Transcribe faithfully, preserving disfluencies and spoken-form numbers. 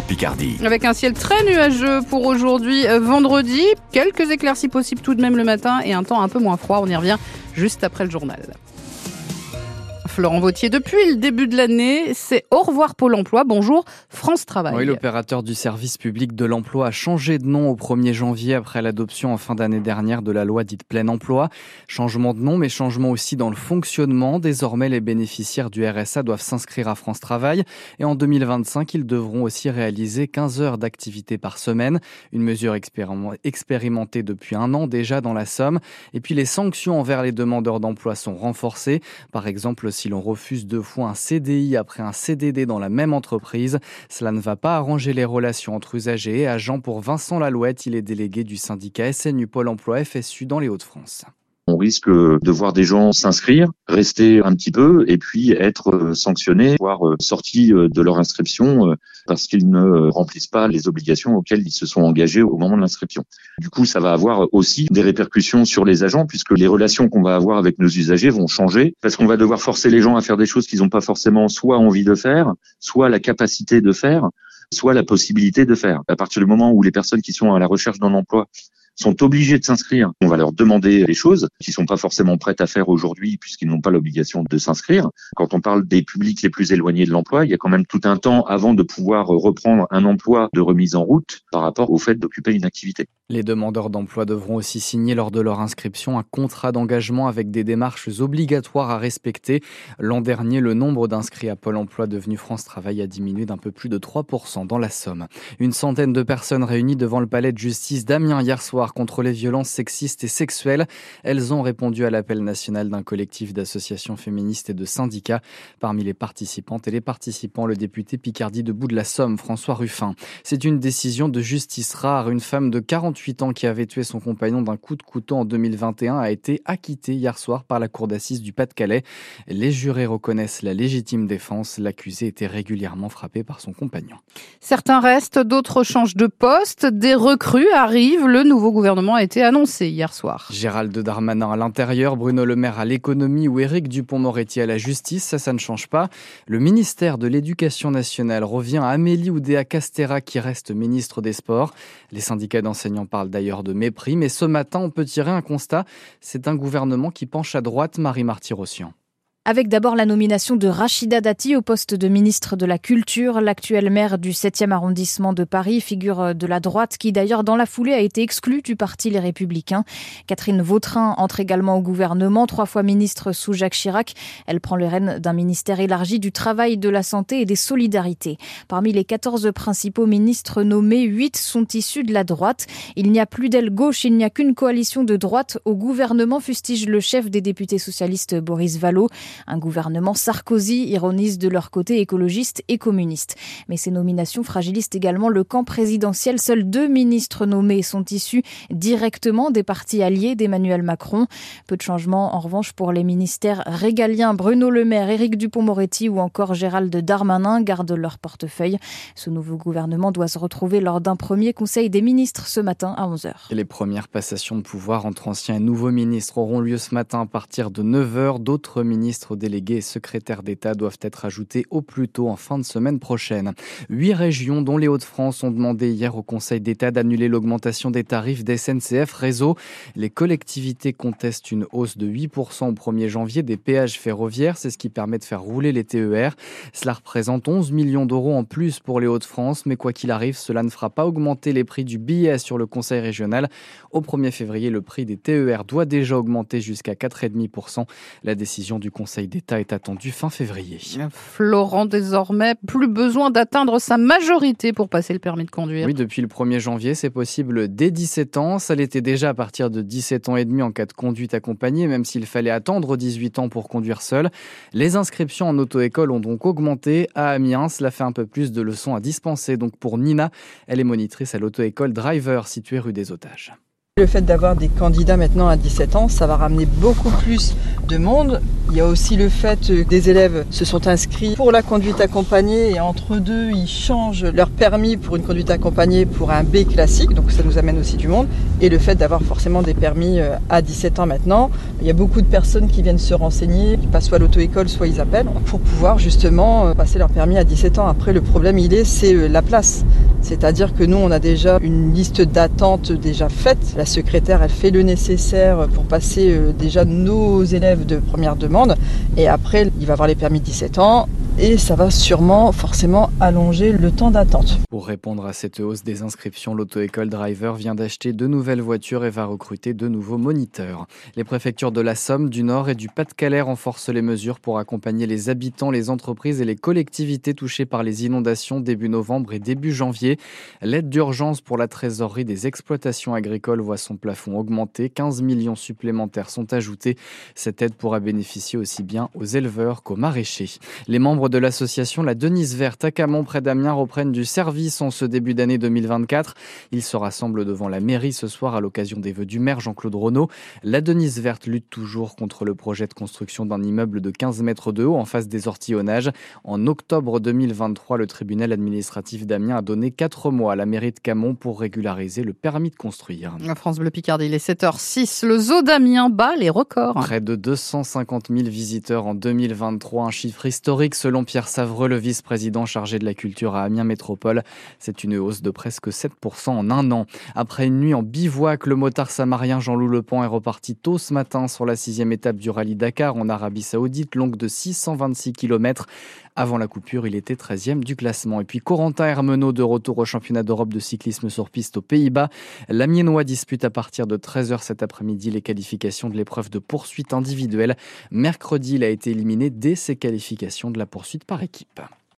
Picardie. Avec un ciel très nuageux pour aujourd'hui, euh, vendredi. Quelques éclaircies possibles tout de même le matin et un temps un peu moins froid. On y revient juste après le journal. Florent Vautier, depuis le début de l'année, c'est au revoir Pôle emploi, bonjour France Travail. Oui, l'opérateur du service public de l'emploi a changé de nom au premier janvier après l'adoption en fin d'année dernière de la loi dite plein emploi. Changement de nom, mais changement aussi dans le fonctionnement. Désormais, les bénéficiaires du R S A doivent s'inscrire à France Travail et en deux mille vingt-cinq, ils devront aussi réaliser quinze heures d'activité par semaine. Une mesure expérimentée depuis un an déjà dans la Somme. Et puis les sanctions envers les demandeurs d'emploi sont renforcées. Par exemple, si Si l'on refuse deux fois un C D I après un C D D dans la même entreprise, cela ne va pas arranger les relations entre usagers et agents. Pour Vincent Lalouette, il est délégué du syndicat S N U Pôle emploi F S U dans les Hauts-de-France. On risque de voir des gens s'inscrire, rester un petit peu et puis être sanctionnés, voire sortis de leur inscription parce qu'ils ne remplissent pas les obligations auxquelles ils se sont engagés au moment de l'inscription. Du coup, ça va avoir aussi des répercussions sur les agents puisque les relations qu'on va avoir avec nos usagers vont changer parce qu'on va devoir forcer les gens à faire des choses qu'ils n'ont pas forcément soit envie de faire, soit la capacité de faire, soit la possibilité de faire. À partir du moment où les personnes qui sont à la recherche d'un emploi sont obligés de s'inscrire. On va leur demander des choses qu'ils sont pas forcément prêts à faire aujourd'hui puisqu'ils n'ont pas l'obligation de s'inscrire. Quand on parle des publics les plus éloignés de l'emploi, il y a quand même tout un temps avant de pouvoir reprendre un emploi de remise en route par rapport au fait d'occuper une activité. Les demandeurs d'emploi devront aussi signer lors de leur inscription un contrat d'engagement avec des démarches obligatoires à respecter. L'an dernier, le nombre d'inscrits à Pôle emploi devenu France Travail a diminué d'un peu plus de trois pour cent dans la Somme. Une centaine de personnes réunies devant le palais de justice d'Amiens hier soir contre les violences sexistes et sexuelles. Elles ont répondu à l'appel national d'un collectif d'associations féministes et de syndicats. Parmi les participantes et les participants, le député Picardie debout de la Somme, François Ruffin. C'est une décision de justice rare. Une femme de quarante-huit ans qui avait tué son compagnon d'un coup de couteau en deux mille vingt et un a été acquittée hier soir par la cour d'assises du Pas-de-Calais. Les jurés reconnaissent la légitime défense. L'accusé était régulièrement frappé par son compagnon. Certains restent, d'autres changent de poste. Des recrues arrivent. Le nouveau gouvernement a été annoncé hier soir. Gérald Darmanin à l'intérieur, Bruno Le Maire à l'économie ou Éric Dupond-Moretti à la justice, ça, ça ne change pas. Le ministère de l'Éducation nationale revient à Amélie Oudéa-Castéra qui reste ministre des Sports. Les syndicats d'enseignants parlent d'ailleurs de mépris, mais ce matin, on peut tirer un constat. C'est un gouvernement qui penche à droite, Marie Marty-Rossian. Avec d'abord la nomination de Rachida Dati au poste de ministre de la Culture. L'actuelle maire du septième arrondissement de Paris, figure de la droite, qui d'ailleurs dans la foulée a été exclue du parti Les Républicains. Catherine Vautrin entre également au gouvernement, trois fois ministre sous Jacques Chirac. Elle prend les rênes d'un ministère élargi du travail, de la santé et des solidarités. Parmi les quatorze principaux ministres nommés, huit sont issus de la droite. Il n'y a plus d'aile gauche, il n'y a qu'une coalition de droite au gouvernement, fustige le chef des députés socialistes Boris Vallaud. Un gouvernement Sarkozy, ironise de leur côté écologistes et communistes. Mais ces nominations fragilisent également le camp présidentiel. Seuls deux ministres nommés sont issus directement des partis alliés d'Emmanuel Macron. Peu de changements en revanche pour les ministères régaliens. Bruno Le Maire, Éric Dupond-Moretti ou encore Gérald Darmanin gardent leur portefeuille. Ce nouveau gouvernement doit se retrouver lors d'un premier conseil des ministres ce matin à onze heures. Et les premières passations de pouvoir entre anciens et nouveaux ministres auront lieu ce matin à partir de neuf heures. D'autres ministres délégués et secrétaires d'État doivent être ajoutés au plus tôt en fin de semaine prochaine. Huit régions, dont les Hauts-de-France, ont demandé hier au Conseil d'État d'annuler l'augmentation des tarifs d'S N C F Réseau. Les collectivités contestent une hausse de huit pour cent au premier janvier des péages ferroviaires. C'est ce qui permet de faire rouler les T E R. Cela représente onze millions d'euros en plus pour les Hauts-de-France. Mais quoi qu'il arrive, cela ne fera pas augmenter les prix du billet sur le Conseil régional. Au premier février, le prix des T E R doit déjà augmenter jusqu'à quatre virgule cinq pour cent. La décision du Conseil d'État est attendue fin février. Florent, désormais, plus besoin d'atteindre sa majorité pour passer le permis de conduire. Oui, depuis le premier janvier, c'est possible dès dix-sept ans. Ça l'était déjà à partir de dix-sept ans et demi en cas de conduite accompagnée, même s'il fallait attendre dix-huit ans pour conduire seul. Les inscriptions en auto-école ont donc augmenté. À Amiens, cela fait un peu plus de leçons à dispenser. Donc pour Nina, elle est monitrice à l'auto-école Driver située rue des Otages. Le fait d'avoir des candidats maintenant à dix-sept ans, ça va ramener beaucoup plus de monde. Il y a aussi le fait que des élèves se sont inscrits pour la conduite accompagnée et entre deux, ils changent leur permis pour une conduite accompagnée pour un B classique, donc ça nous amène aussi du monde. Et le fait d'avoir forcément des permis à dix-sept ans maintenant, il y a beaucoup de personnes qui viennent se renseigner, qui passent soit à l'auto-école, soit ils appellent, pour pouvoir justement passer leur permis à dix-sept ans. Après, le problème, il est, c'est la place. C'est-à-dire que nous, on a déjà une liste d'attente déjà faite. La secrétaire, elle fait le nécessaire pour passer euh, déjà nos élèves de première demande. Et après, il va avoir les permis de dix-sept ans. Et ça va sûrement, forcément, allonger le temps d'attente. Pour répondre à cette hausse des inscriptions, l'auto-école Driver vient d'acheter de nouvelles voitures et va recruter de nouveaux moniteurs. Les préfectures de la Somme, du Nord et du Pas-de-Calais renforcent les mesures pour accompagner les habitants, les entreprises et les collectivités touchées par les inondations début novembre et début janvier. L'aide d'urgence pour la trésorerie des exploitations agricoles voit son plafond augmenter. quinze millions supplémentaires sont ajoutés. Cette aide pourra bénéficier aussi bien aux éleveurs qu'aux maraîchers. Les membres de l'association La Denise Verte à Camon près d'Amiens reprennent du service en ce début d'année deux mille vingt-quatre. Ils se rassemblent devant la mairie ce soir à l'occasion des vœux du maire Jean-Claude Renaud. La Denise Verte lutte toujours contre le projet de construction d'un immeuble de quinze mètres de haut en face des ortillonnages. En octobre deux mille vingt-trois, le tribunal administratif d'Amiens a donné quatre mois à la mairie de Camon pour régulariser le permis de construire. France Bleu Picardie, il est sept heures six. Le zoo d'Amiens bat les records. Près de deux cent cinquante mille visiteurs en deux mille vingt-trois, un chiffre historique selon Pierre Savreux, le vice-président chargé de la culture à Amiens Métropole. C'est une hausse de presque sept pour cent en un an. Après une nuit en bivouac, le motard samarien Jean-Loup Lepant est reparti tôt ce matin sur la sixième étape du rallye Dakar en Arabie Saoudite, longue de six cent vingt-six kilomètres. Avant la coupure, il était treizième du classement. Et puis Corentin Hermenot de retour au championnat d'Europe de cyclisme sur piste aux Pays-Bas. L'Amiénois dispute à partir de treize heures cet après-midi les qualifications de l'épreuve de poursuite individuelle. Mercredi, il a été éliminé dès ses qualifications de la poursuite par équipe.